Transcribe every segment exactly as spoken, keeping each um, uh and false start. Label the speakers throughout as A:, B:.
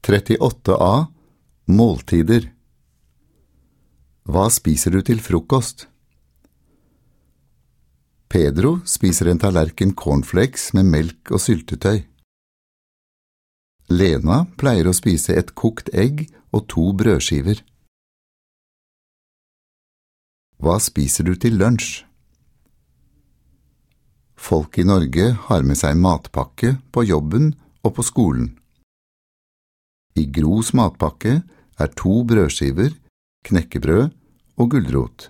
A: trettiåtte A. Måltider. Hva spiser du til frokost? Pedro spiser en tallerken cornflakes med melk og syltetøy. Lena pleier å spise et kokt egg og to brødskiver. Hva spiser du til lunsj? Folk i Norge har med seg matpakke på jobben og på skolen. I Gros matpakke er to brødskiver, knekkebrød og gulrot.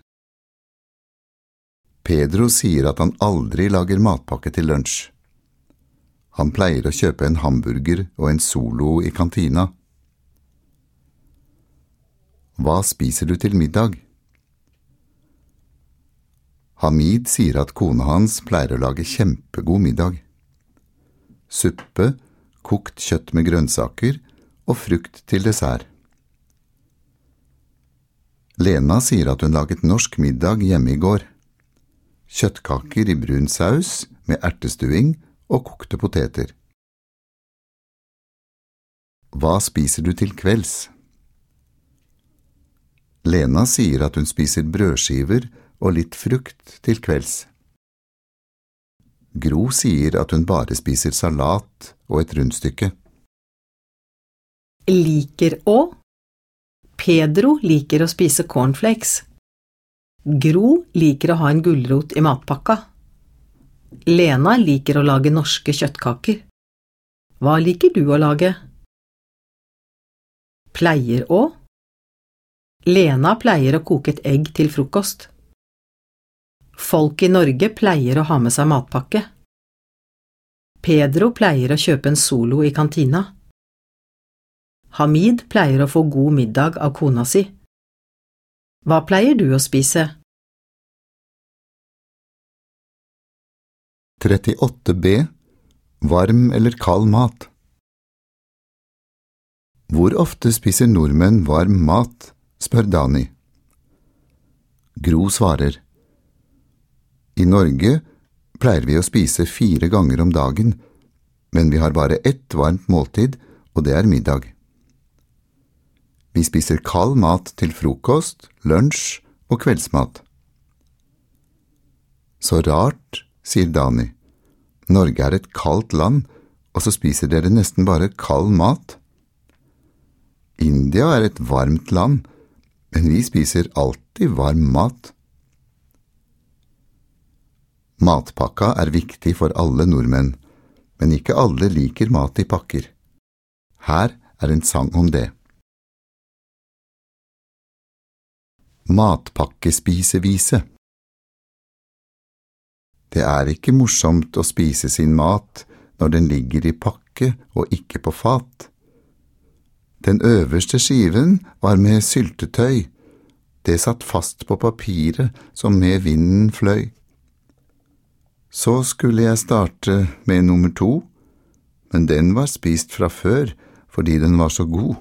A: Pedro sier at han aldri lager matpakke til lunsj. Han pleier å kjøpe en hamburger og en Solo i kantina. Hva spiser du til middag? Hamid sier at kona hans pleier å lage kjempegod middag. Suppe, kokt kjøtt med grønnsaker og frukt til dessert. Lena sier at hun laget norsk middag hjemme i går. Kjøttkaker i brun saus med ertestuing og kokte poteter. Hva spiser du til kvelds? Lena sier at hun spiser brødskiver og litt frukt til kvelds. Gro sier at hun bare spiser salat og et rundstykke.
B: Liker å. Pedro liker å spise cornflakes. Gro liker å ha en gulrot i matpakka. Lena liker å lage norske kjøttkaker. Hva liker du å lage? Pleier å. Lena pleier å koke et egg til frokost. Folk i Norge pleier å ha med seg matpakke. Pedro pleier å kjøpe en Solo i kantina. Hamid pleier å få god middag av kona si. Hva pleier du å spise?
A: trettiåtte B. Varm eller kald mat? Hvor ofte spiser nordmenn varm mat, spør Dani. Gro svarer. I Norge pleier vi å spise fire ganger om dagen, men vi har bare ett varmt måltid, og det er middag. Vi spiser kald mat til frokost, lunsj og kveldsmat. Så rart, sier Dani. Norge er et kaldt land, og så spiser dere nesten bare kald mat. India er et varmt land, men vi spiser alltid varm mat. Matpakka er viktig for alle nordmenn, men ikke alle liker mat i pakker. Her er en sang om det. Matpakkespisevise. Det er ikke morsomt å spise sin mat når den ligger i pakke og ikke på fat. Den øverste skiven var med syltetøy. Det satt fast på papiret som med vinden fløy. Så skulle jeg starte med nummer to, men den var spist fra før fordi den var så god.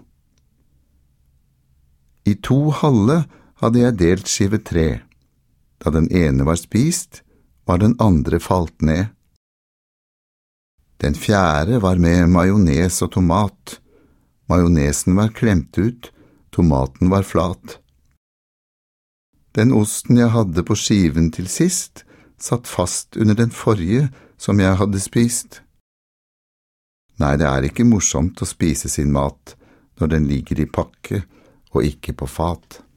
A: I to halve hadde jeg delt skive tre. Da den ene var spist, var den andre falt ned. Den fjerde var med majones og tomat. Majonesen var klemt ut, tomaten var flat. Den osten jeg hadde på skiven til sist, satt fast under den forrige som jeg hadde spist. Nei, det er ikke morsomt å spise sin mat når den ligger i pakke og ikke på fat.